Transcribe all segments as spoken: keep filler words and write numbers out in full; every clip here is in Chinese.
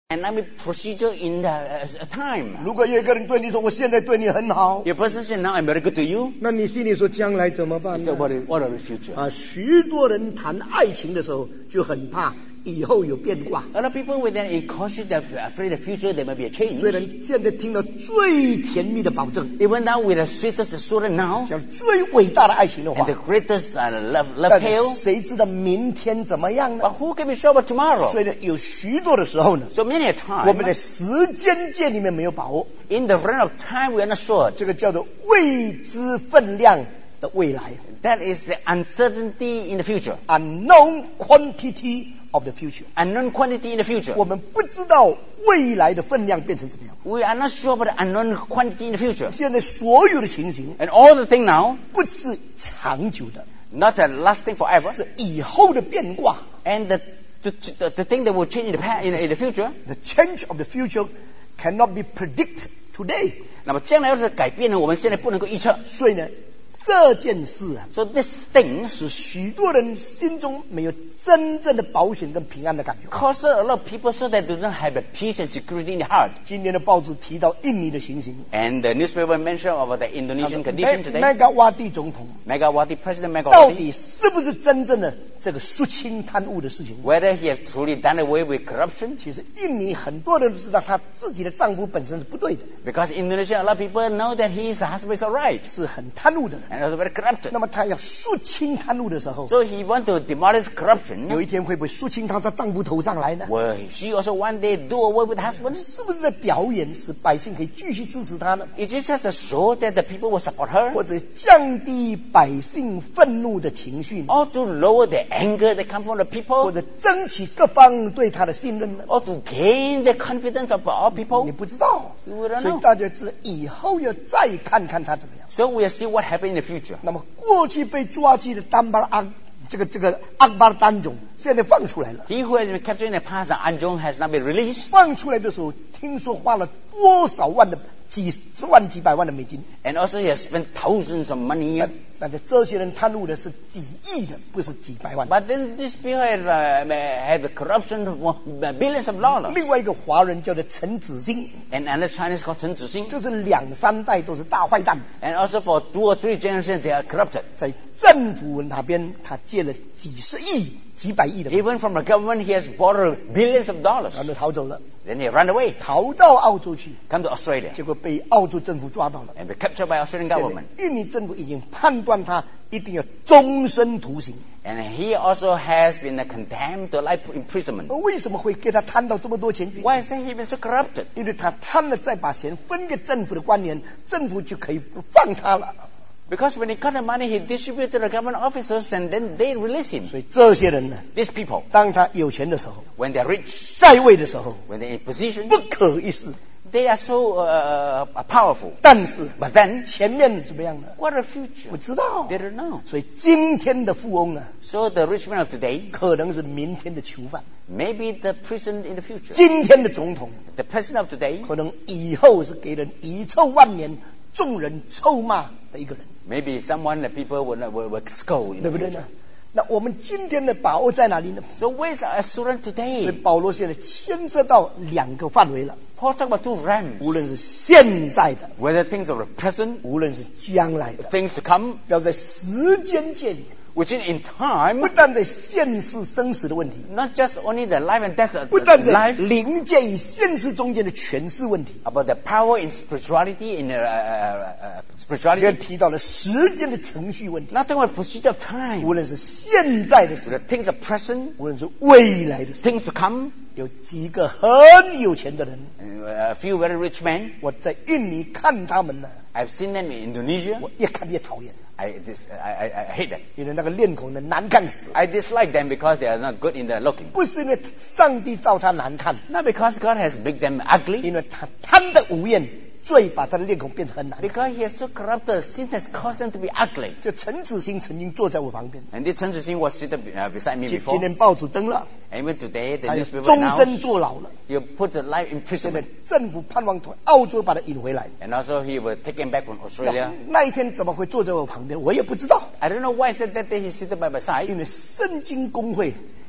dynamic procedure in the uh, time. 如果有一个人对你说我现在对你很好， If a person says now I'm very good to you, 那你心里说将来怎么办 you 呢 say what is what are the future? 啊，许多人谈爱情的时候就很怕以后有变卦。 A lot of people when they're in cautious, they're afraid the future there may be a 虽 change. 然现在听到最甜蜜的保证， Even now with the sweetest assurance now 讲最伟大的爱情的 and 话 the，greatest uh, love love 但是 tale, 谁知道明天怎么样呢？ but who can be sure about tomorrow? 所以呢，有许多的时候呢， So many a 我们 time 在时间界里面没有把握， in the realm of time we are not sure. 这个叫做未知分量的未来 That is the uncertainty in the future, ，unknown quantity of the future。 unknown quantity in the future. 我们不知道未来的分量变成怎么样。 We are not sure about the unknown quantity in the future. 现在所有的情形 And all the thing now, 不是长久的， not a lasting forever. 是以后的变卦。 And the the, the, the thing that will change in the past, in, in the future. The change of the future cannot be predicted today。 那么将来要是改变呢，我们现在不能够预测。 所以呢，这件事啊， So this thing 使许多人心中没有真正的保险跟平安的感觉。 causes a lot of people so they do not have the peace and security in the heart. 今天的报纸提到印尼的情形， And the newspaper mentioned about the Indonesian condition today. 麦加瓦蒂总统 Megawati, President 到 Megawati, 底是不是真正的这个肃清贪污的事情？ whether he has truly done away with corruption. 其实印尼很多人都知道，她自己的丈夫本身是不对的， Because in Indonesia, a lot of people know that his husband is alright 是很贪污的人。 and also very corrupted. 那么她要肃清贪污的时候， So he want to demolish 有 corruption. 一天会不会肃清她在丈夫头上来呢？ Will she also one day do away with husband? 是不是在表演，使百姓可以继续支持她呢？ It is just a show that the people will support her, 或者降低百姓愤怒的情绪呢？ or to lower the anger that comes from the 或 people, 者争取各方对她的信任呢？ or to gain the confidence of all 你 people. 不知道， We don't 所以 know. 大家知道以后要再看看她怎么样。 So we'll see what happens in the future. 那么过去被抓去的丹巴阿这个这个阿巴丹总，现在放出来了。 He who has been captured in the past, Anjong, has not been released. 放出来的时候，听说花了多少万的几十万、几百万的美金。 And also he has spent thousands of money. 但但是这些人贪污的是几亿的，不是几百万。 But then these people have, uh, had the corruption of billions of dollars. 另外一个华人叫做陈子兴， And another Chinese called Chen Zixing. 这是两三代都是大坏蛋， And also for two or three generations they are corrupted. 在政府那边他借了几十亿、几百亿的， Even from the government he has borrowed billions of dollars. 然后逃走了， Then he ran away, 逃到澳洲去， come to Australia 结果被澳洲政府抓到了。 and be captured by Australian 现在 government. 印尼政府已经判断他一定要终身徒刑。 And he also has been condemned to life imprisonment. 为什么会给他贪到这么多钱去？ Why is he been so corrupted? 因为他贪了，再把钱分给政府的官员，政府就可以放他了。 Because when he got the money, he distributed to the government officers and then they released him. 所以这些人呢， These people, 当他有钱的时候， when they're rich, 在位的时候， when they're in position, 不可一世。 they are so uh, powerful. 但是 But then, 前面怎么样呢？ what a future? 不知道 They。don't know. 所以今天的富翁呢， So the rich man of today 可能是明天的囚犯； may be the prison in the future. 今天的总统， The president of today 可能以后是给人遗臭万年、众人臭骂的一个人， maybe someone that people will, will, will scold in 对 the 不对呢 future.？ 那我们今天的把握在哪里呢？ So where's our assurance 所以 today? 保罗现在牵涉到两个范围了， Paul talked about two realms. 无论是现在的， Whether things of the present, 无论是将来的， things to come, 要在时间界里， which is in 不 time, 但在现世生死的问题， not just only the life and death of 不但在 life, 灵界与现世中间的诠释问题， about the power in spirituality, in uh, uh, uh, 这 spirituality, 提到了时间的程序问题， not only the procedure of time, 无论是现在的事， the things of present, 无论是未来的事， things to come. 有几个很有钱的人， Uh, a few very rich men, 我在印尼看他们呢， I've seen them in Indonesia. 我越看越讨厌， I, dis, I, I, I hate them. 因为那个脸孔呢难看死了， I dislike them because they are not good in their looking. 不是因为上帝造他难看， Not because God has made them ugly, 因为他贪得无厌，罪把他的脸孔变成很难看。 because he is so corrupted, sin has caused them to be ugly. 就陈子兴曾经坐在我旁边， And this Chen Zixing was seated uh, beside me 今 before. 今天报纸登了， And even today, the 还有 newspaper 终身 announced 坐牢了。 you put the life 现在 imprisonment. 政府盼望从澳洲把他引回来。 And also he was taken back from Australia. 那一天怎么会坐在我旁边？我也不知道， I don't know why he said that day he seated by my side. 因为圣经公会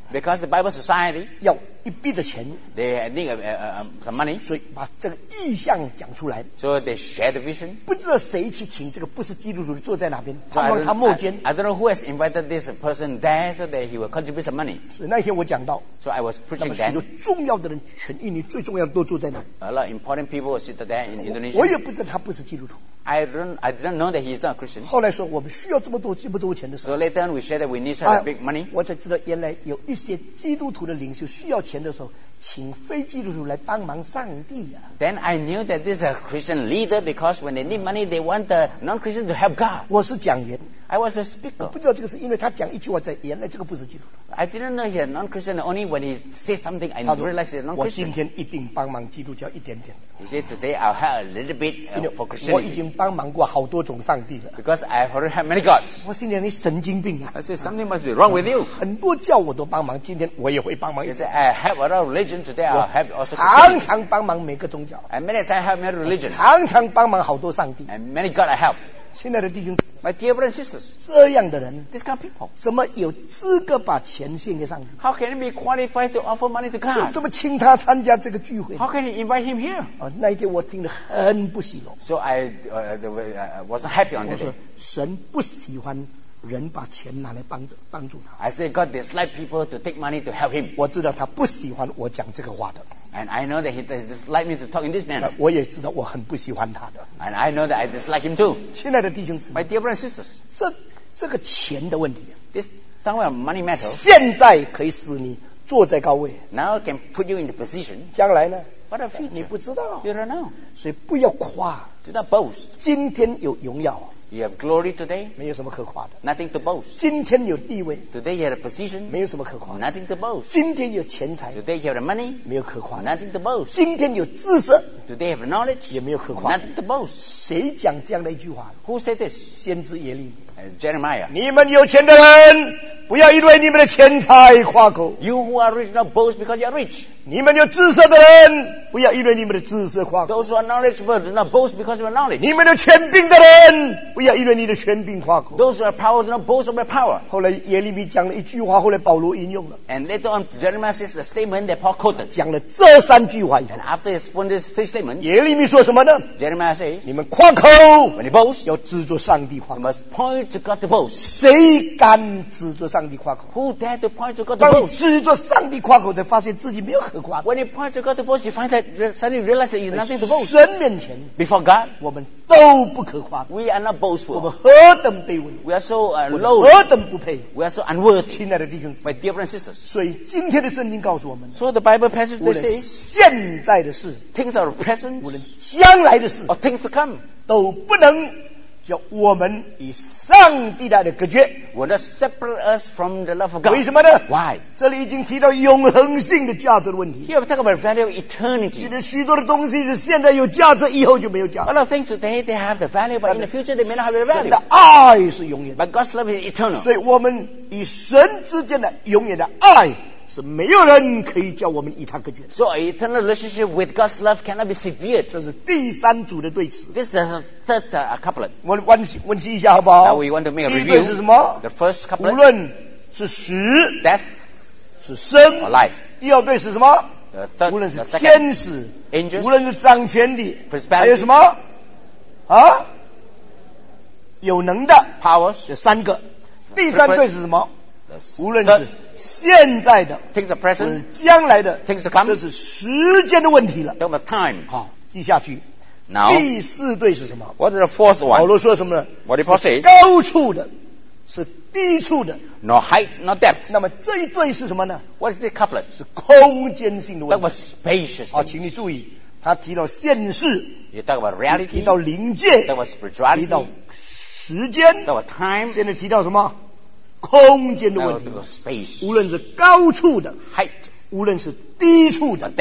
Because the Bible society, 要一笔的钱， they need uh, uh, uh, some money, 所以把这个意象讲出来。 so they share the vision. 不知道谁去请这个不是基督徒的坐在哪边， So 他 I 往 don't, 他末 I, 间。 I don't know who has invited this person there so that he will contribute some money. 所以那天我讲到， So I was 那 preaching 么许多 then. 重要的人，全印尼最重要的都坐在那里。 A lot of important people sit there in 我也 Indonesia. 不知道他不是基督徒。 I don't, I didn't know that he is not a Christian. 后来说我们需要这么多这么多钱的时候， So later on we shared that we need 啊 some big money. 我才知道原来有一些基督徒的领袖需要钱的时候，请非基督徒来帮忙上帝呀、啊。 Then I knew that this is a Christian leader because when they need money, they want the non-Christian to help God. 我是讲员， I was a 我 speaker. 不知道这个是因为他讲一句话在，原来这个不是基督徒。 I didn't know he's a non-Christian. Only when he said something, I 他说 realized he's a 我今 non-Christian. 天一定帮忙基督教一点点， He said, today I'll help a little bit 因为 uh, for 我已 Christianity 经帮忙过好多种上帝了。 because I already have many gods. 我心里你神经病啊！ I said, something must be wrong with you. 很多教我都帮忙，今天我也会帮忙一 He 点。 said, I have a lot of religion. Today I'll have also 常 Christianity. 常帮忙每个宗教， And many times I have many religions. 常常帮忙好多上帝。 And many God I help. 亲爱的弟兄， My dear brothers and sisters, 这样的人 this kind of people, 怎么有资格把钱献给上帝？ how can he be qualified to offer money to 怎 God? 怎么请他参加这个聚会？ How can he invite him here? 啊，那一天我听了很不喜乐。 So I uh, the way, uh, wasn't happy on 我 that 说 day. 神不喜欢人把钱拿来帮助帮助他。 I said God dislike people to take money to help him. 我知道他不喜欢我讲这个话的， And I know that he dislike me to talk in this 但 manner. 我也知道我很不喜欢他的。 And I know that I dislike him too. 亲爱的弟兄姊妹， My dear brothers and sisters, 这这个钱的问题， this talking about money matter 现在可以使你坐在高位， now can put you in the position. 将来呢， What a 你 future. 不知道， You don't know. 所以不要夸。 Do not boast. 今天有荣耀， You have glory today, 没有什么可夸的； nothing to boast. 今天有地位， Today you have a position, 没有什么可夸的； nothing to boast. 今天有钱财， Today you have the money, 没有可夸的； nothing to boast. 今天有知识， Today you have knowledge, 也没有可夸的。 nothing to boast. 谁讲这样的一句话？ Who said this? 先知耶利米。 Uh, Jeremiah. 你们有钱的人，不要因为你们的钱财夸口； You who are rich not boast because you are rich. 你们有知识的人，不要因为你们的知识夸口； Those who are knowledgeable do not boast because of your knowledge. 你们有权柄的人，不要因为你的权柄夸口。 Those who are power do not boast of their power. 后来耶利米讲了一句话，后来保罗引用了， And later on, Jeremiah says a statement that Paul quoted. 讲了这三句话以后 And，after he spoke these three statements, 耶利米说什么呢？ Jeremiah says, 你们夸口 when you boast, 要指着上帝夸 you 口， must point to God to boast. 谁敢指着上帝夸口？ Who dare to point to God to 当你 boast? 指着上帝夸口，才发现自己没有可夸的。 When you point to God to boast, you find that suddenly you realize that you have nothing to boast. 神面前， Before God, 我们都不可夸的， we are not 我 boastful. 们何等卑微， We are so uh, 我们 low. 何等不配。 We are so unworthy. 亲爱的弟兄姊妹， My dear brothers and sisters. 所以今天的圣经告诉我们， So the Bible passage 无 they 论 say 现在的事， things are present 无论将来的事， or things to come 都不能叫我们与上帝的爱的隔绝。 will not separate us from the love of 为 God. 什么呢？ Why? 这里已经提到永恒性的价值的问题。 Here we talk about value of 其 eternity. 实许多的东西是现在有价值，以后就没有价 A 值。 lot of things today they have the value, but in the future they may not have the 神 value. 的爱是永远的， But God's love is eternal. 所以我们与神之间的永远的爱是没有人可以叫我们与他隔绝的。 So an eternal relationship with God's love cannot be severed. 这是第三组的对词。 This is the third uh, couplet. 我温习温习一下好不好？ Now we want to make a 第一对是 review. 什么？ The first 无 couplet, 论是死 death 是生 or life. 第二对是什么？ The third, 无论是 the 天 second, 使， angels, 无论是掌权的， Principality 还有什么？啊？有能的， powers, 这三个。第三对是什么？ the 无论 third, 是现在的， things are 无论是 present, 将来的， things to come. 这是时间的问题了。 talk about time. 好，记下去。 Now, 第四对是什么？ what is the fourth 保 one? 罗说什么呢？ What did Paul 是 say? 高处的，是低处的。 No height, no depth. 那么这一对是什么呢？ What is the couplet? 是空间性的 Talk 问 about 题。 spacious 好， things. 请你注意，他提到现世， You talk about 提 reality, 到灵界， talk about 提 spirituality, 到 talk 时间， about time, 现在提到什么？空间的 now 问题 talk。about space, 无论是高处的， height, 无论是低处 or 的， depth.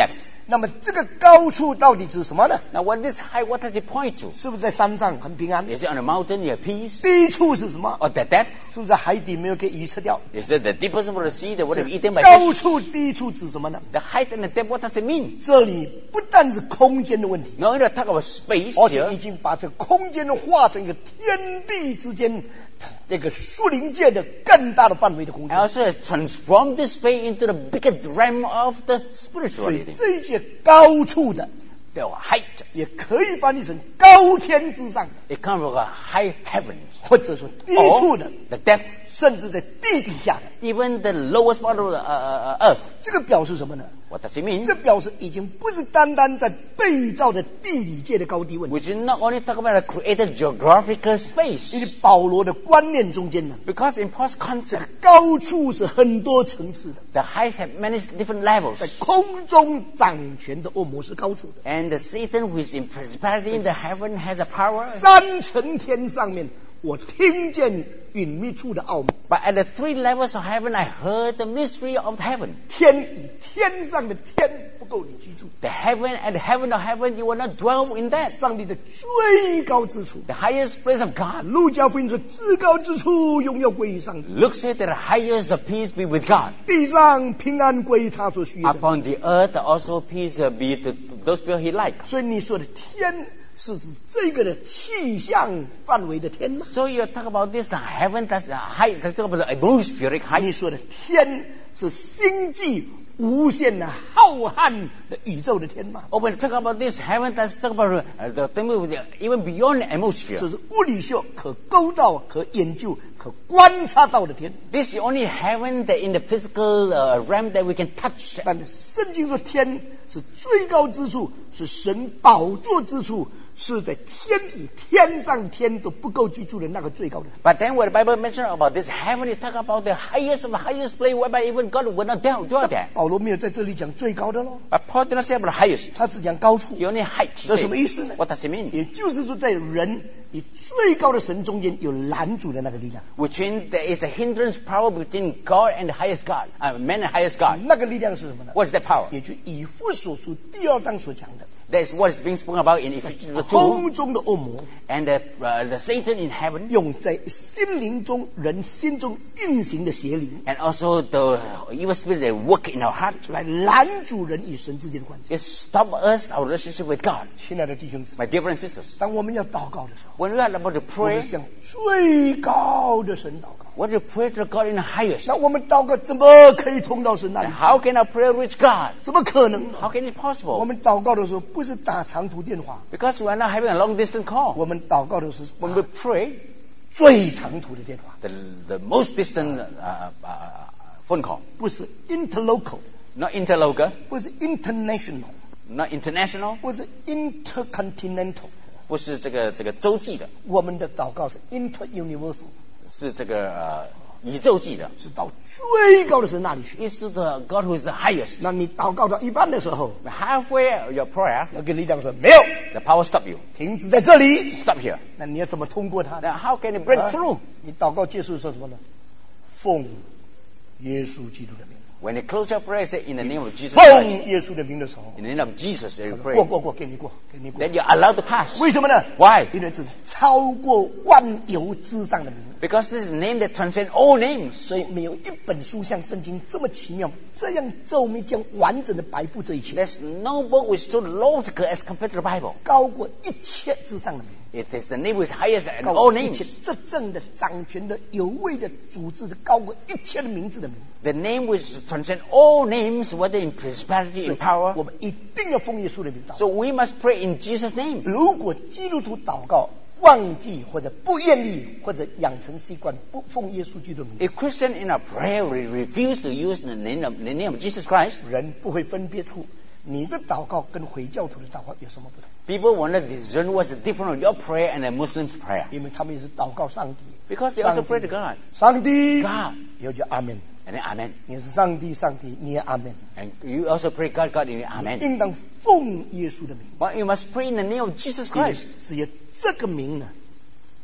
那么这个高处到底指什么呢？ Now, what this high, what does it point to? 是不是在山上很平安？ Is it on a mountain you have peace? 低处是什么？ Or the depth? 是不是在海底没有给鱼吃掉？ Is it the deepest of the sea that would have eaten by 高 fish? 处、低处指什么呢？ The height and the depth, what does it mean? 这里不但是空间的问题， Not only talk about space 而且 here, 已经把这个空间化成一个天地之间这个树林界的更大的范围的空 and 间。 also has transformed this space into the bigger realm of the 所以 spirituality. 这一些高处的 The height, 也可以翻译成高天之上的， it comes from a high heavens. 或者说低处 Or 的， the depth, 甚至在地底下的。 even the lowest part of the uh, uh, earth. 这个表示什么呢？ What does it mean? 这表示已经不是单单在被造的地理界的高低问题。 Which is not only talk about a created geographical 因 space. 为保罗的观念中间呢， Because in Paul's 这 concept, 个高处是很多层次的， the heights have many different 在 levels. 空中掌权的恶魔是高处的， And the Satan who is in principality in the heaven has a power. 三层天上面，我听见隐秘处的奥秘。 But at the three levels of heaven, I heard the mystery of heaven. 天与天上的天不够你居住， The heaven and the heaven of heaven, you will not dwell in that. 上帝的最高之处。 The highest place of God. 路加福音说，至高之处荣耀归于上帝， Looks at the highest of peace be with God. 地上平安归于他所需要的。 Upon the earth also peace uh, be to those people he likes. 所以你说的天是指这个的气象范围的天吗？ So you talk about this uh, heaven, that's uh, high, that's talk about the atmospheric 你 height. 说的天是星际无限的浩瀚的宇宙的天吗？ Or when you talk about this heaven, that's talk about uh, the thing with the, even beyond the 这 atmosphere. 是物理学可构造、可研究、可观察到的天。 This is the only heaven that in the physical uh, realm that we can touch. 但是圣经说天是最高之处，是神宝座之处，是在天与天上天都不够居住的那个最高的。 But then when the Bible mentions about this heaven, it talk about the highest of the highest place whereby even God will not dwell dwell there. 保罗没有在这里讲最高的咯， But Paul did not say about the highest. 他只讲高处。 He only height. he 这 said. 什么意思呢？ What does it mean? 也就是说，在人与最高的神中间有拦阻的那个力量， Which means there is a hindrance power between God and the highest God, uh, man and highest God. 那个力量是什么呢？ What is that power? 也就以弗所书第二章所讲的， That's what is being spoken about in Ephesians two. 空中的恶魔 And the, uh, the Satan in heaven, 用在心灵中人心中运行的邪灵， and also the evil spirit that work in our heart, 来拦阻人与神之间的关系。 it stop us our relationship with God. 亲爱的弟兄姊妹， My dear brothers and sisters, 当我们要祷告的时候， when we are about to 我们 pray, 向最高的神祷告。 what to pray to God in the highest. 那我们祷告怎么可以通到神那里 And？how can our prayer reach God? 怎么可能呢？ How can it be 我 possible? 们祷告的时候不是打长途电话， Because we are not having a long distance call. 我们祷告的是 When we pray, 最长途的电话， the, the most distant uh, uh, phone call, 不是 interlocal， not interlocal, 不是 international， not international, 不是 intercontinental， 不是这个这个洲际的， 我们的祷告是 interuniversal， 是这个呃宇宙际的。 是到最高的神那里去。 It's the God who is the highest. 那你祷告到一半的时候， Halfway your prayer, 要跟力量说没有， the power stop you. 停止在这里。 Stop here. 那你要怎么通过它呢？ Now how can it break 啊 through? 你祷告结束说什么呢？奉耶稣基督的名， When you close your prayer, say in the name of Jesus 奉 Christ. 耶稣的名的时候， In the name of Jesus, you 过 pray. 过过，给你过，给你过。 Then you're allowed to pass. 为什么呢？ Why? 因为这是超过万有之上的名。 Because this is a name that transcends all names. 所以没有一本书像圣经这么奇妙，这样周密、这样完整的摆布这一切， There's no book which is so logical as compared to the Bible. 高过一切之上的名， It is the name which is highest than 高 all 过一切 names. 执政的、掌权的、有位的、组织的，高过一切的名字的名。 The name which transcends all names, whether in principality, 所 in 以 power. 我们一定要奉耶稣的名祷告。 So we must pray in Jesus' name. 如果基督徒祷告忘记或者不愿意或者养成习惯不奉耶稣基督的名， If Christian in our prayer we refuse to use the name of, the name of Jesus Christ, 人不会分别出你的祷告跟回教徒的祷告有什么不同， people will not discern what's the difference of your prayer and a Muslim's prayer. 因为他们也是祷告上帝， Because they also pray to God. 上帝， God. 也就阿门。 And then Amen. 你是上帝，上帝，你也阿门。 And you also pray God, God, and you Amen. 应当奉耶稣的名， But you must pray in the name of Jesus 因为 Christ. 只有这个名呢，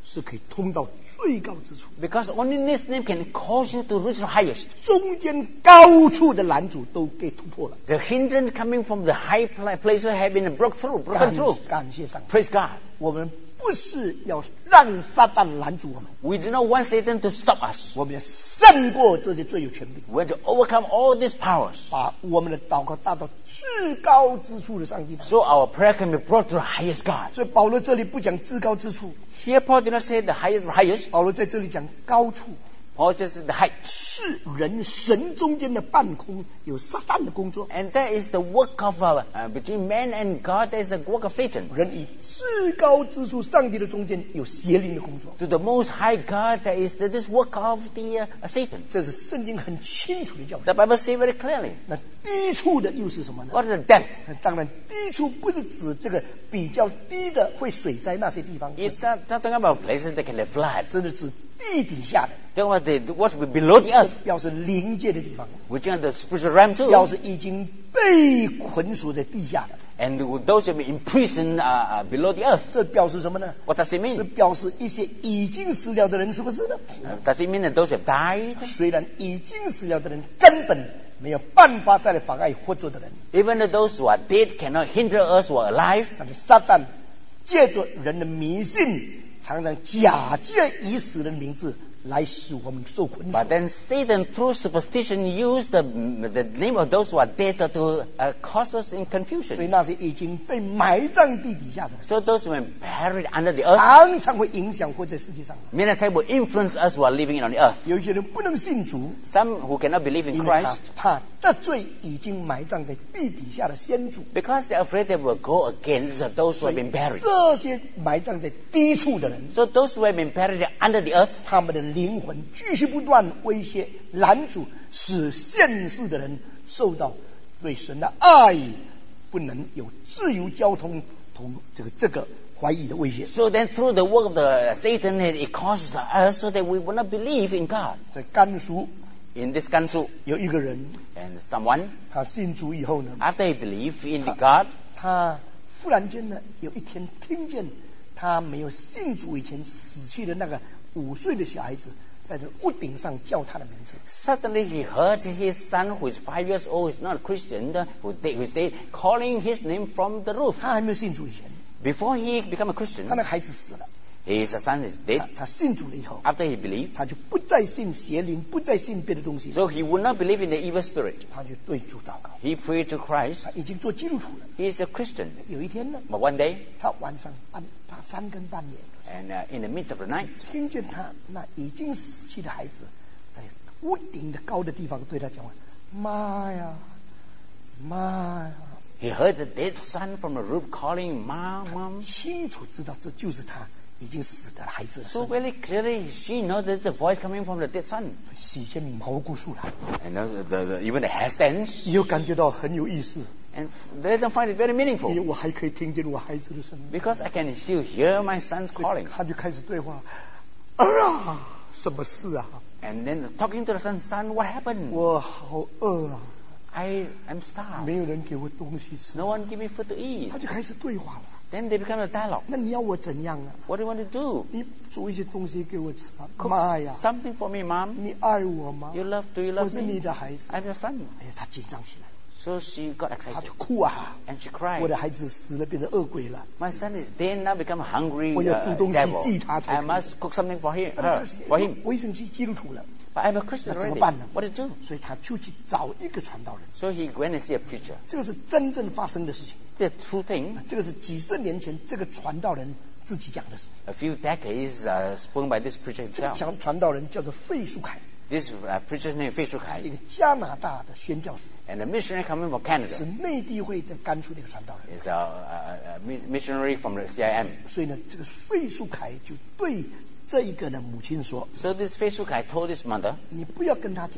是可以通到最高之处。 Because only this name can cause you to reach the highest. 中间高处的拦阻都给突破了。 The hindrance coming from the high pla- places have been broke through, 感 broken through. 感谢上帝， Praise God. 我们不是要让撒旦拦阻我们， We do not want Satan to stop us. 我们要胜过这些罪有权柄， We want to overcome all these powers. 把我们的祷告带到至高之处的上帝。 So our prayer can be brought to the highest God. 所以保罗这里不讲至高之处， Here Paul did not say the highest highest. 保罗在这里讲高处， Paul says the height. 是人神中间的半空有撒旦的工作。 And that is the work of, uh, uh, between man and God, that is the work of Satan. 人以至高之处上帝的中间有邪灵的工作， To the most high God, that is this work of the uh, Satan. 这是圣经很清楚的教训。 The Bible says very clearly. 那低处的又是什么呢？ What is the depth? 当然，低处不是指这个比较低的会水灾那些地方， It's not talking about places that can have flood. 真的指地底下的， Talking about the, what will be below the earth, 表示灵界的地方， which are the spiritual realm 表 too. 示已经被捆锁在地下的。 And those who have been imprisoned uh, uh, below the earth. 这表示什么呢？ What does it 是 mean? 表示一些已经死了的人，是不是呢？ Uh, does it mean that those who have died, 虽然已经死了的人根本没有办法再来妨碍活着的人， even though those who are dead cannot hinder us who are alive, 但是撒旦借着人的迷信，常常假借已死人的名字来使我们受捆锁。 but then Satan through superstition used the, the name of those who are dead to uh, cause us in 所以 confusion. 那些已经被埋葬地底下的人， So those who are buried under the earth, 常常会影响活在世界上。 many times will influence us who are living on the earth. 有一些人不能信主， Some who cannot believe in 因为他 Christ 怕得罪已经埋葬在地底下的先祖。 because they're afraid they will go against those who 所 have 以 been buried. 这些埋葬在低处的人， So those who have been buried under the earth, 他们的灵魂继续不断威胁拦阻，使现世的人受到对神的爱不能有自由交通同这个这个怀疑的威胁。 so then through the work of the Satan, it causes us so that we will not believe in God. 在甘肃 In this country, 有一个人， and someone, 他信主以后呢， after he believed in the God, 他忽然间呢，有一天听见他没有信主以前死去的那个五岁的小孩子，在这屋顶上叫他的名字。 suddenly he heard his son, who is five years old, is not a Christian, who who is dead, calling his name from the roof. 他还没有信主以前， Before he became a Christian, 他那个孩子死了。 his son is 他 dead. 他信主了以后， After he believed, 他就不再信邪灵，不再信别的东西， so he would not believe in the evil spirit. 他就对主祷告。 He prayed to Christ. 他已经做基督徒了。 He is a Christian. 有一天呢， But one day, 他晚上半他三更半夜， and uh, in the midst of the night, 听见他那已经死去的孩子在屋顶的高的地方对他讲话：“妈呀，妈呀！” he heard the dead son from the roof calling, Mom, Mom. 清楚知道这就是他已经死的孩子的 So 声音， very clearly, she knows there's a voice coming from the dead son. 起先毛骨悚然， And uh, the, the, even the hair stands. 又感觉到很有意思， And they don't find it very 因为 meaningful. 我还可以听见我孩子的声音。 Because I can still hear my son's 所以 calling. 他就开始对话：“儿啊，什么事啊？ And then talking to the son, son, what happened? 我好饿啊， I am starved. 没有人给我东西吃。 No one give me food to eat. 他就开始对话了。 Then they become a dialogue. 那你要我怎样啊？ What do you want to do? 你煮一些东西给我吃啊！ Cook 妈呀， something for me, Mom. 你爱我吗？ You love, do you 我 love 是你 me? 的孩子。 I'm your son. 哎呀，他紧张起来， So she got 他 excited. 就哭啊！ And she 我 cried. 的孩子死了，变成恶鬼了。 My son is dead now, become a hungry 我要 uh, 煮东西 devil. 祭他才 I 可以。 must cook something for him, 他 her, 是 for him. 我已经是基督徒了， But I'm a Christian 那怎么 already. 办呢？ What to do? 所以他就去找一个传道人。 So he went and see a preacher. 这个是真正发生的事情， The true thing, 这个是几十年前这个传道人自己讲的事。 a few decades uh, spoken by this preacher 这个 himself. 传传道人叫做费树凯， This uh, preacher's name is Fei 是 Shukai, 一个加拿大的宣教士， and a missionary coming from 是 Canada. 内地会在甘肃的一个传道人。 Is a, a, a mi- missionary from the C I M. 所以呢，这个费树凯就对这一个呢母亲说 So this Fei Shukai told his mother,：“ 你不要跟他讲话，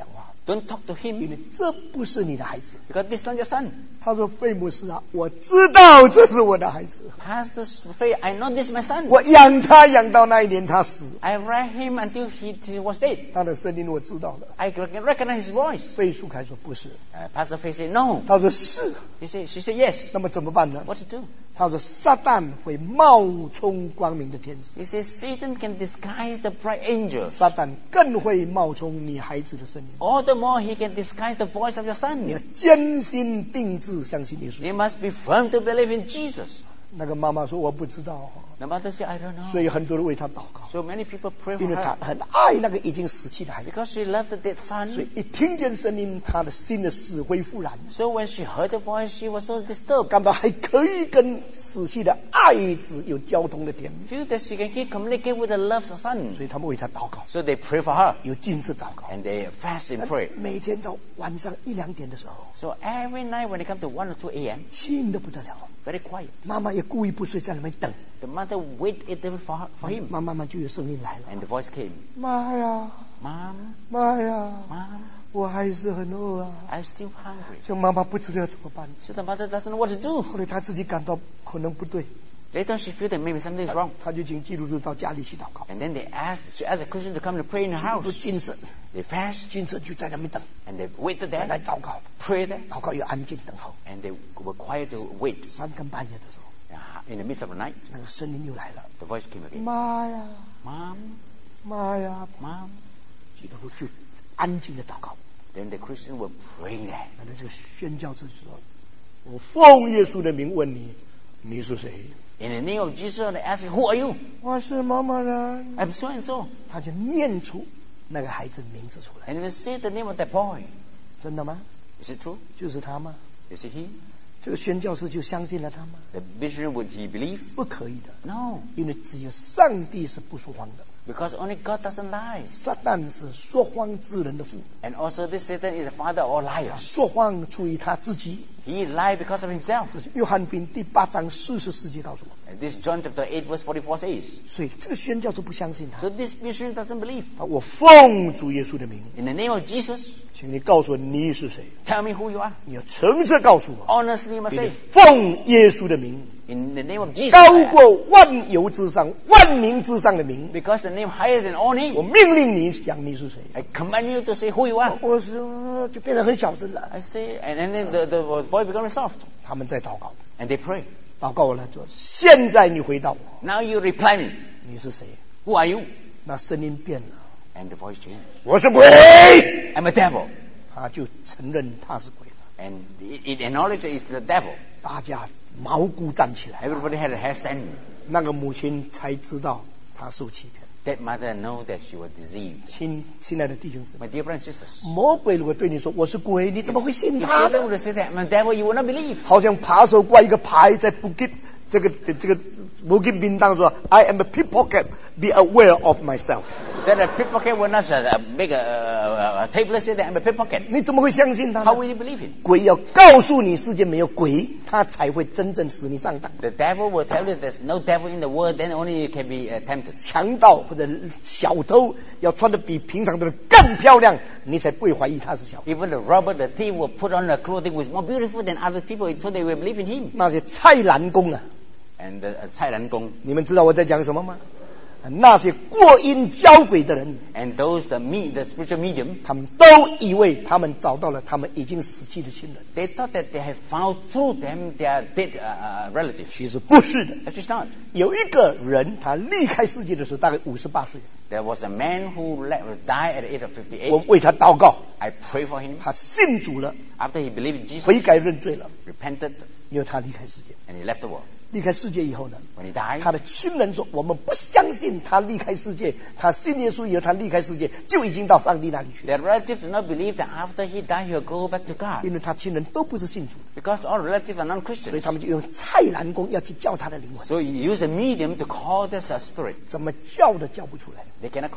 Don't talk to 因 him 为这不是你的孩子。 because this is not your son. 他说：“费牧师啊，我知道这是我的孩子， Pastor Faye, I know this is my son. 我养他养到那一年他死， I read him until he, he was dead. 他的声音我知道了。 I can recognize his voice. ” 费树凯说：“不是。 Uh, Pastor Faye said, no. ” 他说：“是。 He said, she said, yes. ” 那么怎么办呢？ What to do? 他说：“撒旦会冒充光明的天使， He says, Satan can disguise the bright angels. 撒旦更会冒充你孩子的声音。 All the more he can disguise the voice of your 你要 son. 坚心定志相信耶稣。 You must be firm to believe in Jesus. ” 那个妈妈说：“我不知道。 The mother said, I don't ” 所 know. 以很多人为他祷告， So many people pray 因 for 为他 her 很爱那个已经死去的孩子。 because she loved the dead 所 son. 以一听见声音，他的心的死灰复燃， So when she heard the voice, she was so disturbed. 感到还可以跟死去的爱子有交通的甜蜜， Feel that she can keep communicate with the loved son. 所以他们为他祷告， So they pray for her 有禁食祷告。 and they fast and pray. 每天到晚上一两点的时候， So every night when they come to one or two a.m., 静得不得了。 very quiet. 妈妈也故意不睡，在那边等。 The mother waited for, her, for him 慢慢慢就有声音来了。 and the voice came. 妈呀， Mom, 妈呀， Mom, 我还是很饿啊！ I'm still hungry. 就妈妈不知道怎么办。 So the mother doesn't know what to do. 后来她自己感到可能不对， Later she feel that maybe something is wrong. 她就请基督徒到家里去祷告。 And then they asked, she asked the Christian to come to pray in her 基督徒 house. 精神， They fast 精神就在那边等， and they waited 在那 there, 祷告， pray there, 祷告又安静等候。 and they were quiet to wait. 三更半夜的时候， Uh, In the midst of the night, 那个声音又来了， the voice came again. 妈呀， Mom, 妈呀！ Mom. 基督徒就安静的祷告。 Then the Christian were praying there. 那这个宣教者说：“我奉耶稣的名问你，你是谁？” In the name of Jesus, they asked, who are you? 我是某某人。 I'm so and so. 他就念出那个孩子的名字出来。 And they say the name of that boy. 真的吗？ Is it true? 就是他吗？ Is it he? 这个宣教士就相信了他吗？ The missionary, would he believe? 不可以的， No. 因为只有上帝是不说谎的。 Because only God doesn't lie. 撒旦是说谎之人的父， And also this Satan is the father of all liars. 说谎出于他自己。 He lied because of himself. 这是约翰福音第八章四十四节告诉我们。 And this John chapter eight verse forty-four says. 所以这个宣教士不相信他。 So this missionary doesn't believe. 啊，我奉主耶稣的名， In the name of Jesus, 请你告诉我你是谁？ tell me who you are. 你要诚实告诉我， Honestly, you must 你 say. 奉耶稣的名， In the name of Jesus. 高过万有之上、万民之上的名。 Because the name higher than all 我 name. 命令你讲你是谁？ I command you to say who you are. 我是就变得很小声了。 I say, and, and then the, the voice becomes soft. 他们在祷告， And they pray. 祷告完了说：“现在你回答我， Now you reply me. 你是谁 Who are you?？” 那声音变了， And the voice changed. 我是鬼。 I'm a devil. 他就承认他是鬼了， And it, it acknowledged it's the devil. 大家毛骨站起来。 Everybody had a hair standing. 那个母亲才知道他受欺骗。 That mother know that she was deceived. 亲亲爱的弟兄姊妹， My dear brothers and sisters. 魔鬼如果对你说我是鬼，你怎么会信 If 他 Satan 呢？ would say that I'm a devil, you will not believe. 好像扒手挂一个牌在布吉这个这个布吉名当说 I am a pickpocket, be aware of myself。 That a pickpocket will not uh, make a, a, a table say that I'm a pickpocket. 你怎么会相信他 How 呢？ will you believe him? 鬼要告诉你世界没有鬼，他才会真正使你上当。 The devil will tell you there's no devil in the world, then only you can be uh, tempted. 强盗或者小偷要穿的比平常的人更漂亮，你才不会怀疑他是小偷。 Even the robber, the thief will put on a clothing which is more beautiful than other people, so they will believe in him. 那些菜篮工啊， And the uh, 蔡澜公你们知道我在讲什么吗？那些过阴交鬼的人， and those the me, the spiritual medium, 他们都以为他们找到了他们已经死去的亲人， they thought that they have found through them their dead uh, uh, relatives. 其实不是的。 Actually, it's not. 有一个人，他离开世界的时候大概五十八岁， There was a man who let, died at the age of 我 fifty-eight. 为他祷告， I pray for him. 他信主了， After he believed in Jesus, 悔改认罪了， repented, 因为他离开世界。 and he left the world. 离开世界以后呢， When he died, 他的亲人说：“我们不相信他离开世界，他信耶稣以后，他离开世界就已经到上帝那里去了。 their relatives did not believe that after he died, he will go back to God. 因为他亲人都不是信主的， Because all relatives are 所以 non-Christians. 他们就用菜篮工要去叫他的灵魂， So he used a medium to call this a spirit. 怎么叫都叫不出来。 They cannot call him.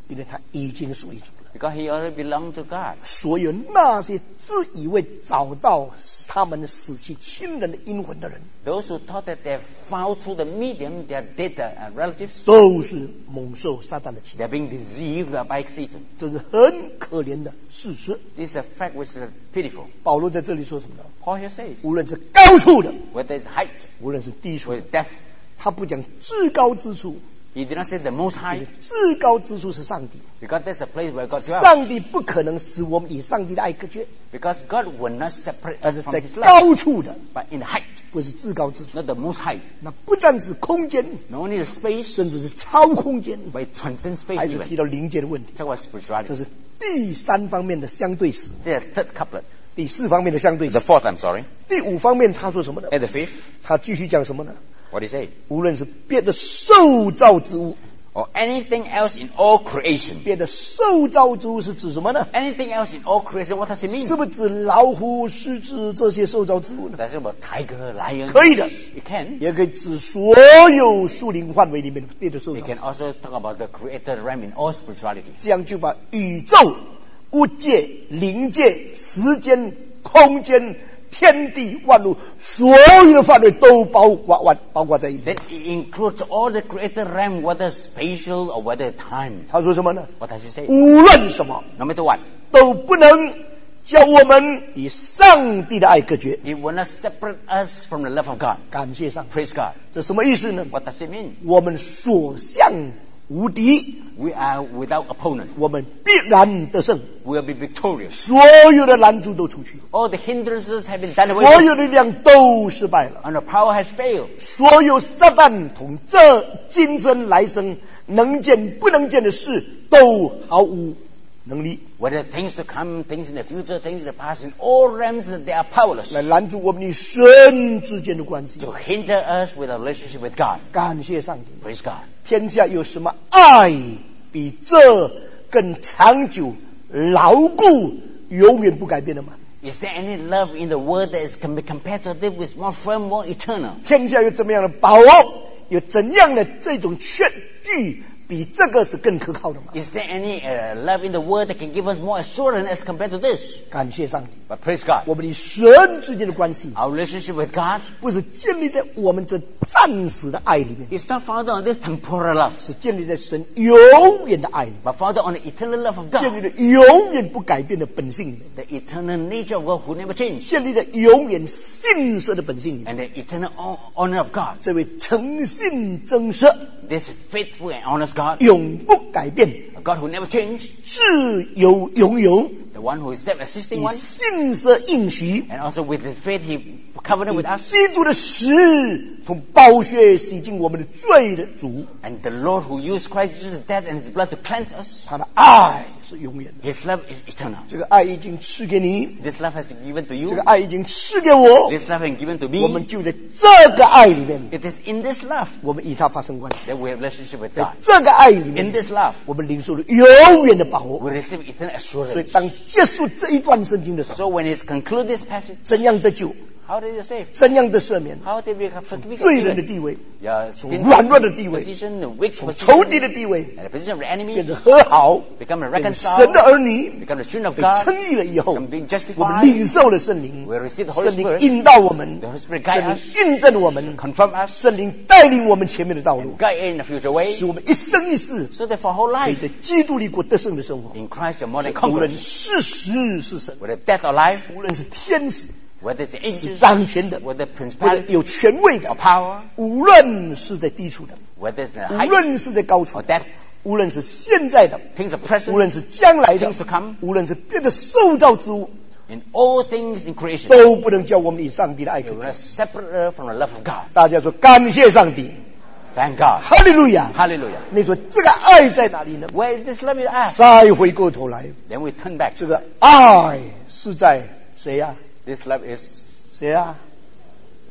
因为他已经属于主了。 Because he already belonged to God. 所有那些自以为找到他们死去亲人的阴魂的人， Those who thought that they have found through the medium their dead uh, relatives, 都是蒙受撒旦的侵 they're being deceived by Satan. 这是很可怜的事实。 This is a fact which is pitiful. 保罗在这里说什么呢？ Paul here says, 无论是高处的， whether it's height, 无论是低处的， whether it's depth, 他不讲至高之处， he did not say the most 因 high, 为至高之处是上帝。 because that's a place where God dwells. 上帝不可能使我们与上帝的爱隔绝， Because God will not separate 而 us 是 from 在 His love. 高处的， But in the height, 不是至高之处。 not the most high. 那不但是空间， Not only the space, 甚至是超空间， but it transcends space 还是 even. 提到灵界的问题。 Talk about spirituality. 这是第三方面的相对史， The third couplet. 第四方面的相对 The 史。 fourth, I'm sorry. 第五方面他说什么呢？ And the fifth, 他继续讲什么呢？ what do you say? 无论是别的受造之物， Or anything else in all creation. 别的受造之物是指什么呢？ Anything else in all creation, what does it mean? 是不是指老虎、狮子这些受造之物呢？ Does it about tiger, lion? 可以的， It can. 也可以指所有树林范围里面的别的受 It 造。 can also talk about the created realm in all spirituality. 这样就把宇宙、物界、灵界、时间、空间、天地万物所有的范围都包括包包括在一起。 That it includes all the created realm, whether spatial or whether time. 他说什么呢？ What does he say? 无论什么 No matter what, 都不能叫我们与上帝的爱隔绝。 it will not separate us from the love of God. 感谢上帝， Praise God. 这什么意思呢？ What does it mean? 我们所向无敌， We are without opponent. 我们必然得胜。 We will be victorious. 所有的拦阻都出去， All the hindrances have been done away 所 with, 有的力量都失败了。 and the power has failed. 所有撒旦同这今生来生能见不能见的事都毫无能力 Whether things to come, things in the future, things in the past, in all realms, that they are powerless 来拦住我们与神之间的关系。 to hinder us with a relationship with God. 感谢上帝， Praise God. 天下有什么爱比这更长久、牢固、永远不改变的吗？ Is there any love in the world that is can be compared to this with more firm, more eternal? 天下有怎么样的把握？有怎样的这种确据比这个是更可靠的吗？ Is there any uh, love in the world that can give us more assurance as compared to this? 感谢上帝， But praise God. 我们与神之间的关系 Our relationship with God 不是建立在我们这暂时的爱里面， is not founded on this temporal love, 是建立在神永远的爱里面， but founded on the eternal love of 建立 God, 在永远不改变的本性里面， the eternal nature of God who never changed, 建立在永远信实的本性里面。 and the eternal hon- honor of God. 这位诚信真实、 This faithful and honest God, 永不改变、 a God who never changed, 自由永有、 the one who is self-existing 以 one, 信实应许， and also with His faith He covenant 以 with us, 基督的死同宝血洗净我们的罪的主， and the Lord who used Christ Jesus' death and His blood to cleanse us. 他的爱是永远的。 His love is eternal. 这个爱已经赐给你， This love has been given to 这 you. 个爱已经赐给我， This love has been given to 我们 me. 就在这个爱里面， It is in this love 我们与他发生关系。 that we have relationship with 在 God. 这个爱里 In 面， this love, 我们领受了永远的把握。 we receive eternal 所以 assurance. 当结束这一段圣经的时候， So when it's conclude this passage, 怎样得救， how did you save? 怎样的赦免， How did we have forgiven? 罪人的地位， Your 从 sin 软弱的地位， position, the weak 从仇敌 position, 的地位， and the position of the enemy, 变成和好， become a 变成 reconciled, 神的儿女， become the children of 被 God, 称义了以后， and being 我们 justified. 领受了圣灵， We receive the Holy 圣灵 Spirit. 引导我们， The Holy Spirit 圣 guide 灵 us, 印证我们， confirm us, 圣灵带领我们前面的道路， guide in the future way, 使我们一生一世 so that for whole 可以 life, 在基督里过得胜的生活。 in Christ you're more than 无论 conquerors. 是死是神， Whether death or life, 无论是天使 whether it's the 是 angels, 掌权的， whether 或者 principality 有权位 or 的， power, 无论是在低处的， whether it's the 无 height 论是在高处 or 的， depth, 无论是现在的， things of 无 present, 论是将来的 things to come, 无论是别的受造之物， in all things in creation, 都不能叫我们与上帝的爱 it 隔 will 绝。 not separate us from the love of God. 大家说感谢上帝， Thank God. 哈利路亚！ Hallelujah. 你说这个爱在哪里呢？ Where this love is at? 再回过头来， Then we turn back. 这个爱是在谁呀、 This love is 谁呀、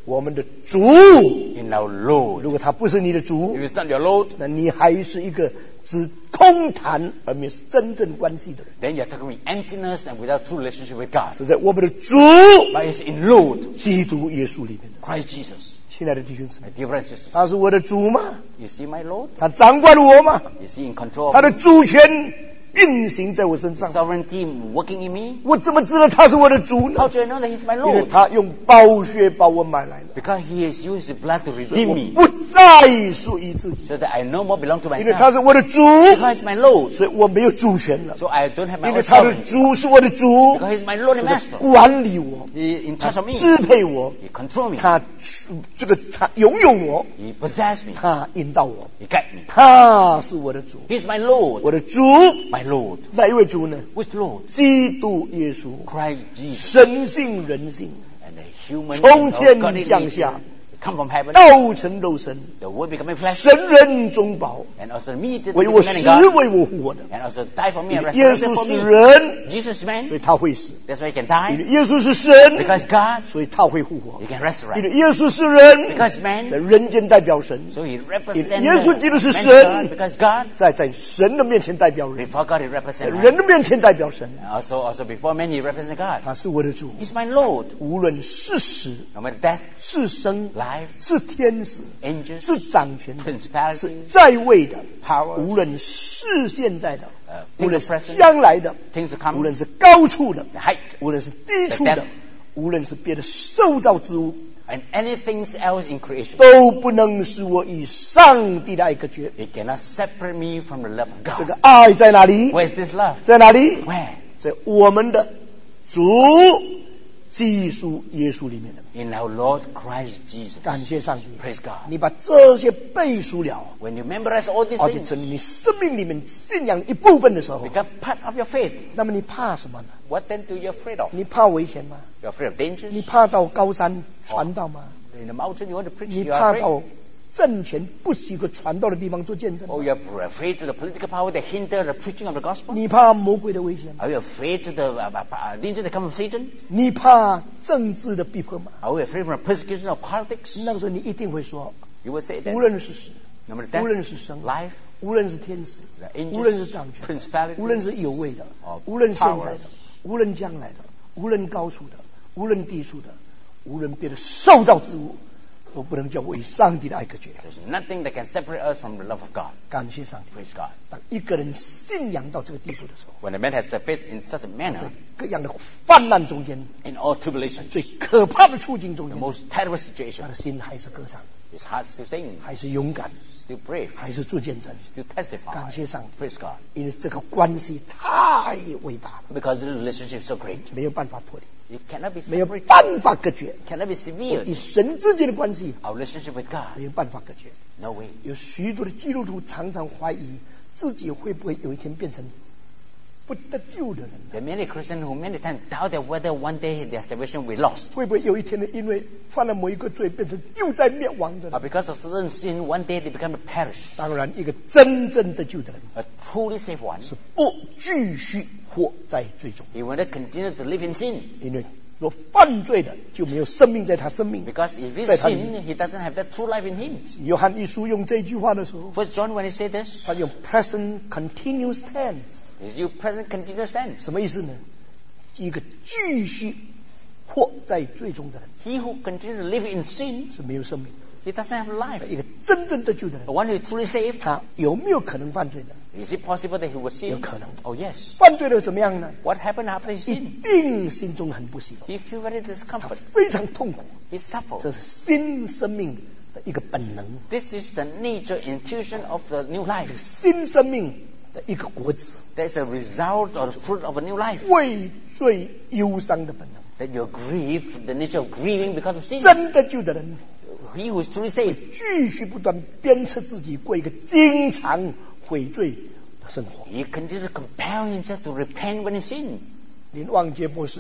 我们的主。 in our Lord. 如果他不是你的主， If it's not your Lord, 那你还是一个只空谈而没有真正关系的人。 then you're talking with emptiness and without true relationship with God. 是在我们的主 But it's in Lord, 基督耶稣里面的。 Christ Jesus. 亲爱的弟兄姊妹， My dear brothers and sisters, 他是我的主吗？ you see my Lord? 他掌管我吗？ Is He in control 他 of 的主权运行在我身上， sovereignty working in me? 我怎么知道他是我的主呢？ How do I know that He's my 因为 Lord? 他用宝血把我买来了， Because He has used His blood to 所以 redeem 我 me, 不再属于自己， so that I no more belong to 因为他 myself. 是我的主， Because He's my Lord, 所以我没有主权了。 so I don't have my 因为 own 他的 sovereignty. 主是我的主， Because He's my Lord and 所以 Master. 他管理我， He in 他 charge of me. 支配我， He control me. 他这个他拥有我， He possess me. 他引导我， He guide me. 他是我的主， He's my Lord, 我的主。 my Lord. 哪一位主呢？ Which Lord? 基督耶稣， Christ Jesus. 神性人性， And the human 从 of 天 God 降下， come from heaven. 道成肉身， The word becoming flesh. 神人中保， And also mediated 为我 between man 死， and God. 为我活的。 And also die for me and 耶 resurrected 稣 for 是 me. 人， Jesus is man. 所以他会死； That's why he can 因 die. 为耶稣是神， Because God, 所以他会复活； he can 因 resurrect. 为耶稣是人， Because man, 在人间代表神， so he 因 represents 为耶稣基督是 man 神 God. Because God, 在在神的面前代表人， before God he 在 represents man. 人的面前代表神。 And also, also before man he represents God. 他是我的主， He's my Lord. 无论是死 No matter death, 是生 life, 是天使 angels, 是掌权的，是 principalities, 在位的， powers, 无论是现在的， uh, 无 things 论 of 是 present, 将来的， things to come, 无论是高处的， the height, 无论是低处 the 的 depth,， 无论是别的受造之物， and anything else in creation. 都不能使我与上帝的爱隔绝。 It cannot separate me from the love of 这 God. 个爱在哪里？ Where's this love? 在哪里？ Where? 在我们的主基督耶稣里面的。 In our Lord Christ Jesus. 感谢上帝， Praise God. 你把这些背熟了， When you memorize all these 而且 things, 成为你生命里面信仰的一部分的时候， become part of your faith. 那么你怕什么呢？ What then do you afraid of? 你怕危险吗？ You're afraid of dangers? 你怕到高山传道吗？ In the mountain you want to preach, 你 you are 怕 afraid? 到政权不许可传道的地方做见证吗 Or you're afraid to the political power that hinder the preaching of the gospel? 你怕魔鬼的危险吗？ Are you afraid to the uh, uh, danger that comes from Satan? 你怕政治的逼迫吗？ Are we afraid from the persecution of politics? 那个时候你一定会说， You will say 无 that 论是死， no matter 无论 death, 是生， life, 无论是天使， the 无论是 angels, 掌权， principalities, 无论是有位的 of， 无论现在 power 的，无论将来的，无论高处的，无论低处的，无论别的受造之物，都不能叫我与上帝的爱隔绝。 there's nothing that can separate us from the love of God. 感谢上帝。 Praise God. 当一个人信仰到这个地步的时候， When a man has the faith in such a 在 manner, 各样的泛滥中间， in all tribulation, 最可怕的处境中 the 间， most terrible 他 situation, 的心还是歌唱， his heart still sing, 还是勇敢， still brave, 还是做见证。 still testify. 感谢上帝， Praise God. 因为这个关系太伟大了， Because the relationship is so great. 没有办法脱离， It cannot be 没有 separated, 办法隔绝。 cannot be 与 severed. 神之间的关系 Our relationship with God, 没有办法隔绝。 no way. 有许多的基督徒常常怀疑自己会不会有一天变成不得救的人， There are many Christians who many times doubt that whether one day their salvation will be lost. 会不会有一天呢？因为犯了某一个罪，变成又在灭亡的 Or 人？ because of certain sin, one day they become to perish. 当然，一个真正得救的人 A truly saved one, 是不继续活在罪中， he will not continue to live in sin. 因为若犯罪的就没有生命在他生命。 Because if he 在他里面 sin, he doesn't have that true life in him. 约翰一书用这句话的时候， First John, when he said this, 他用 present continuous tense， is you present continuous tense. 什么意思呢？一个继续活在罪中的人 He who continues to live in sin, 是没有生命的。 he doesn't have life. 一个真正得救的人 The，one who is truly saved, 他有没有可能犯罪呢？ is it possible that he will 有 sin? 可能。 Oh yes. 犯罪了怎么样呢？ What happened after he 一 sinned? 定心中很不喜乐， He feel very 他 discomfort. 非常痛苦。 He suffered. 这是新生命的一个本能， This is the nature, intuition of the new life. 新生命的一个果子， That's the result or the fruit of a new life. 畏罪忧伤的本能。 That you grieve, the nature of grieving because of sin. 真得救的人 He who is truly saved, 继续不断鞭策自己过一个经常悔罪的生活。 he continues to compel himself to repent when he sin. 林旺杰博士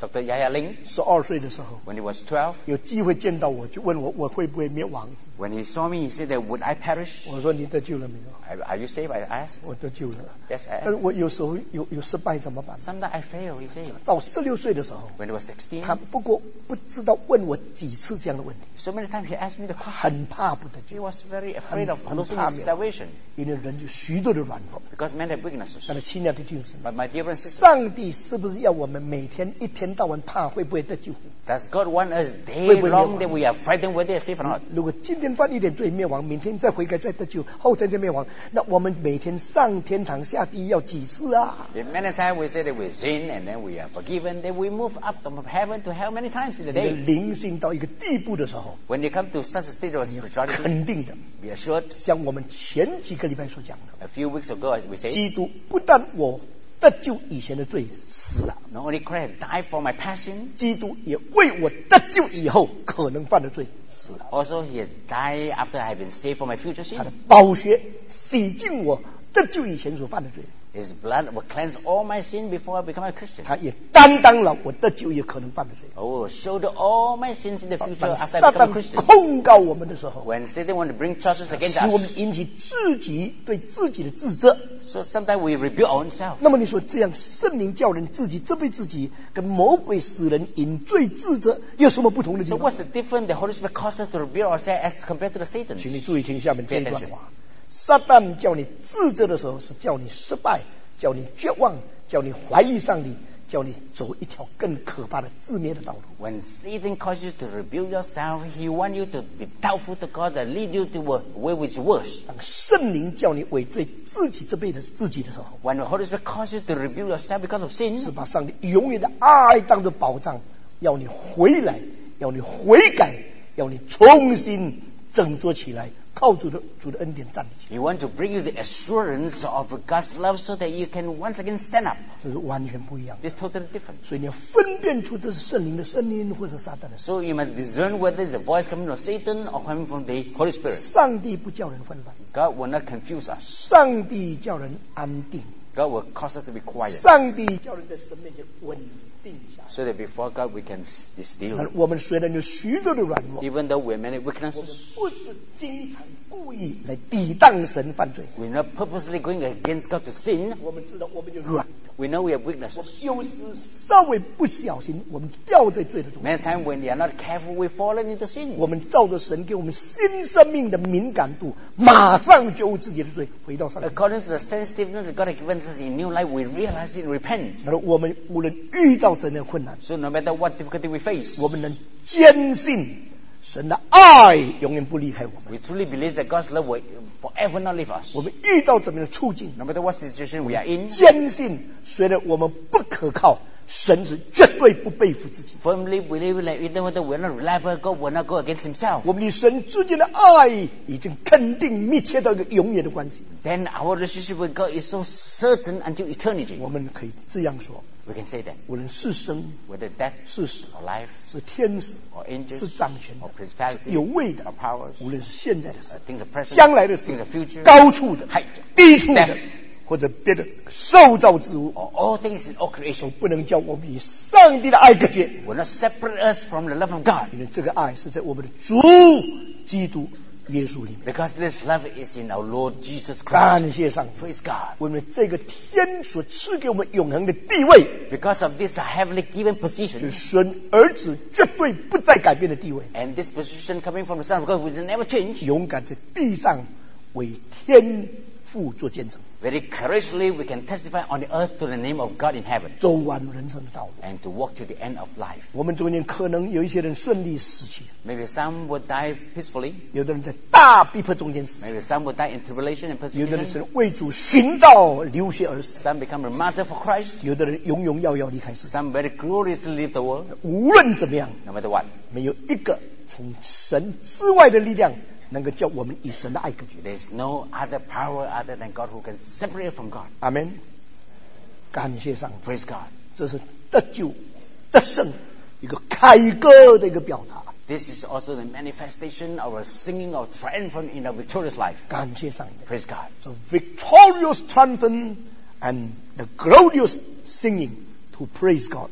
Doctor Yaya Ling, 十二岁的时候 when he was twelve, 有机会见到我，就问我我会不会灭亡。 when he saw me, he said that, would I perish? 我说你得救了没有？ Are, are you saved? I asked. 我得救了。 Yes, I 但是 asked. 我有时候有有失败怎么办？ Sometimes I fail, he said. 到十六岁的时候， When he was sixteen, 他不过不知道问我几次这样的问题， so many times he asked me the question. 很怕不得 He 救， was very afraid of 很- losing 很怕 his 灭。 salvation 因为人有许多的软弱。 because men have weaknesses. 但是亲爱的弟兄姊妹， But my dear brothers and sisters, 上帝是不是要我们每天一天到晚怕会不会得救？ does God want us day 会不会灭亡？ long that we are frightened whether they're safe or not? 如果今天犯一点罪灭亡，明天再悔改再得救，后天再灭亡，那我们每天上天堂下地狱要几次啊？ If many times we say that we sin and then we are forgiven, then we move up from heaven to hell many times in a 你的 day. 灵性到一个地步的时候， When you come to such a state of spirituality, 肯定的， be assured. 像我们前几个礼拜所讲的， A few weeks ago, as we say, 基督不但我得救以前的罪死了， not only Christ died for my passion, 基督也为我得救以后可能犯的罪死了。 also He has died after I have been saved for my future 他的 sin. 宝血洗净我得救以前所犯的罪， His blood will cleanse all my sin before I become a Christian. 他也担当了我得救也可能犯的罪。 Oh, shoulder all my sins in the future 当 after I 撒 become a 旦 Christian. 控告我们的时候， When Satan wants to bring charges against 使我们 us, 引起自己对自己的自责。 so sometimes we rebuke ourselves. 那么你说这样圣灵叫人自己责备自己，跟魔鬼使人引罪自责有什么不同的地 So 方？ what's the difference the Holy Spirit causes us to rebuke ourselves as compared to the Satan? 请你注意听下面这一段话。撒旦叫你自责的时候，是叫你失败，叫你绝望，叫你怀疑上帝，叫你走一条更可怕的自灭的道路。 When Satan causes you to rebuke yourself, he wants you to be doubtful to God and lead you to a way which is worse. 当圣灵叫你为罪自己责备的自己的时候， When the Holy Spirit causes you to rebuke yourself because of 是 sin, 把上帝永远的爱当作保障，要你回来，要你悔改，要你重新振作起来，靠主的主的恩典站立起来。 he wants to bring you the assurance of God's love so that you can once again stand up. 这是完全不一样的。 It's totally different. 所以你要分辨出这是圣灵的声音，或是撒旦的声 So you must discern whether it's a voice coming from Satan or coming from the Holy 音。 Spirit. 上帝不叫人混乱， God will not confuse us. 上帝叫人安定， God will cause us to be quiet 上帝叫人在神面前稳定下来。 so that before God we can be 而 still. 我们虽然有许多的软弱， Even though we have many 我们 weaknesses, 不是经常故意来抵挡神犯罪。 we're not purposely going against God to sin. 我们知道我们有软， We know we have 我 weaknesses. 们有时稍微不小心，我们掉在罪的中。 Many times when we are not careful, we fall into sin. 我们照着神给我们新生命的敏感度，马上就自己的罪回到上帝。 According to the sensitiveness that God has given us in new life, we realize it and repent. 而我们无论遇到怎样困难， So no matter what difficulty we face, 我们能坚信神的爱永远不离开我们。 we truly believe that God's love will forever not leave us. 我们遇到怎么样的处境， No matter what situation we are in, 坚信虽然我们不可靠，神是绝对不背负自己。 firmly believe that even though we're not reliable, God will not go against Himself. 我们与神之间的爱已经肯定密切到一个永远的关系。 Then our relationship with God is so certain until eternity. 我们可以这样说： We can say that 无论是生 whether death 是死， or life 是天使 or angels 是掌权 or 的， principality 有位的 or，powers, 无论是现在的事 uh,、things of present, 将来的事 things of future, 高处的、 height, 低处的 depth,， 或者别的受造之物， or all things in all 都 creation 不能叫我们与上帝的爱隔绝。 will not separate us from the love of God. 因为这个爱是在我们的主基督耶稣里面。 Because this love is in our Lord Jesus Christ. 感谢上帝， Praise God. 因为这个天所赐给我们永恒的地位， Because of this heavenly given 就 position, 是神儿子绝对不再改变的地位， and this position coming from the Son of God will never change. 勇敢在地上为天父做见证， Very courageously we can testify on the earth to the name of God in heaven 走完人生的道路。 and to walk to the end of life. 我们中间可能有一些人顺利死去， Maybe some will die peacefully. 有的人在大逼迫中间死， Maybe some will die in tribulation and 有的人 persecution. 是为主寻道流血而死， Some become a martyr for Christ. 有的人永永耀耀离开世界。 Some very gloriously leave the world. 无论怎么样， No matter what, 没有一个从神之外的力量能够叫我们与神的爱隔绝。 there's no other power other than God who can separate from God. 阿门。感谢上帝， Praise God. 这是得救、得胜一个凯歌的一个表达。 This is also the manifestation of a singing of triumphant in a victorious life. 感谢上帝。 Praise God. So victorious triumphant and the glorious singing to praise God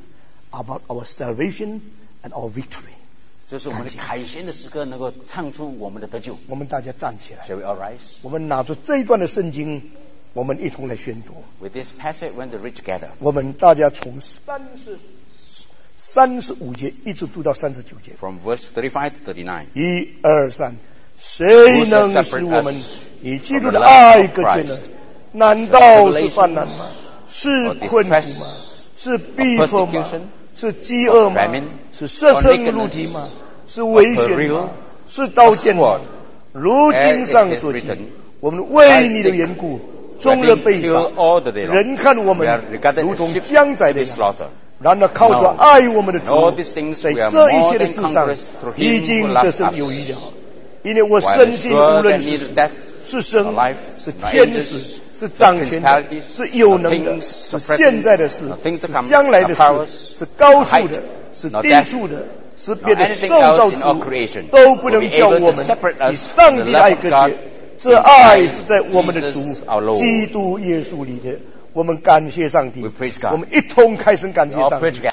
about our salvation and our victory. 这是我们的凯旋的时刻，能够唱出我们的得救。 我们大家站起来， Shall we all rise? 我们拿出这一段的圣经，我们一同来宣读。 With this passage, when the rich gather, 我们大家从三十三十五节一直读到三十九节。 from verse thirty-five to thirty-nine. 一二三，谁能使我们以基督的爱隔绝呢？难道是患难吗？是困苦吗？是逼迫吗？是饥饿吗？是舍身入体吗？是危险吗？是刀剑吗？如经上所记，我们为你的缘故，终日被杀，人看我们如同将宰的羊。然而靠着爱我们的主，在这一切的事上已经得胜有余了。因为我深信，无论是是生是天使，是掌权的，是有能的，是现在的事，是将来的事，是高处的，是低处的，是别的受造之物，都不能叫我们以上帝的爱隔绝。这爱是在我们的主基督耶稣里的。我们感谢上帝，我们一同开声感谢上帝。